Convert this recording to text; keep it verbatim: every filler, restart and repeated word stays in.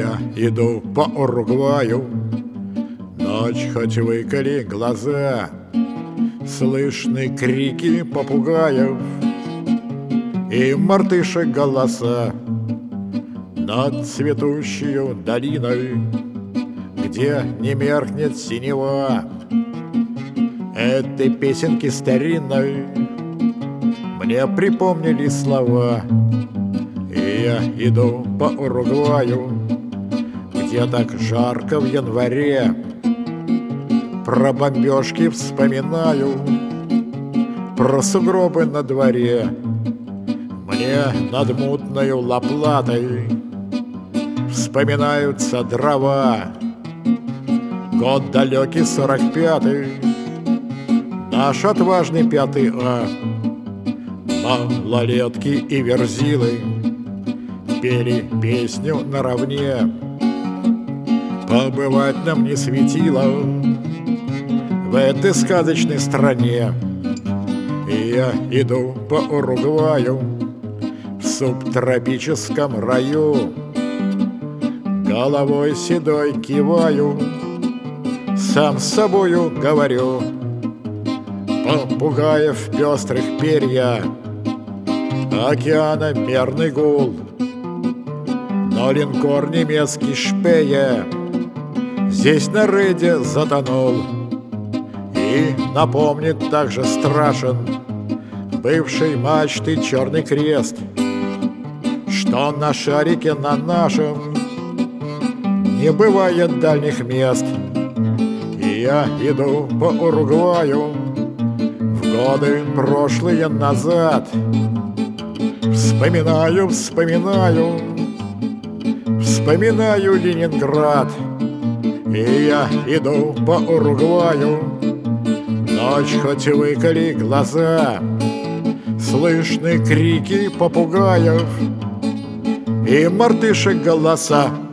Я иду по Уругваю, ночь хоть выколи глаза, слышны крики попугаев и мартышек голоса. Над цветущей долиной, где не меркнет синева, этой песенки старинной мне припомнили слова. И я иду по Уругваю, где так жарко в январе, про бомбежки вспоминаю, про сугробы на дворе. Мне над мутною Ла-Платой вспоминаются дрова. Год далекий сорок пятый, наш отважный пятый А. Малолетки и верзилы пели песню наравне. Побывать нам не светило в этой сказочной стране. И я иду по Уругваю в субтропическом раю, головой седой киваю, сам с собою говорю: попугаев пестрых перья, океана мерный гул, но линкор немецкий Шпее здесь на рейде затонул. И напомнит также страшен бывшей мачты черный крест, что на шарике на нашем не бывает дальних мест. И я иду по Уругваю в годы прошлые назад, вспоминаю, вспоминаю, вспоминаю Ленинград. И я иду по Уругваю, ночь хоть выколи глаза, слышны крики попугаев и мартышек голоса.